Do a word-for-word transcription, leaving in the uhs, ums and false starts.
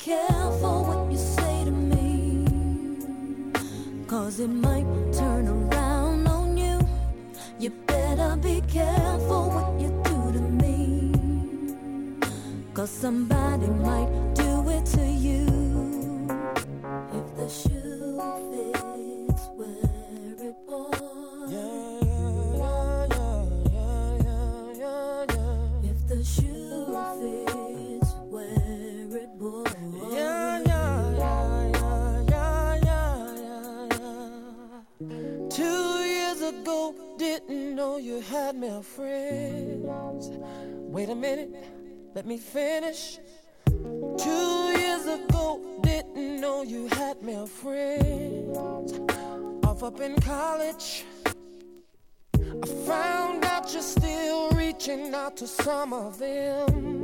careful what you say to me, 'cause it might turn around on you. You better be careful what you do to me, 'cause somebody might do it to you. If the shoe fits, wear it, boy. Yeah, yeah, yeah, yeah, yeah, yeah, yeah. If the shoe fits, wear it, boy. Yeah, yeah, yeah, yeah, yeah, yeah, yeah. Two years ago, didn't know you had male friends. Wait a minute, let me finish. Two years ago, didn't know you had male friends. Off up in college, I found out you're still reaching out to some of them.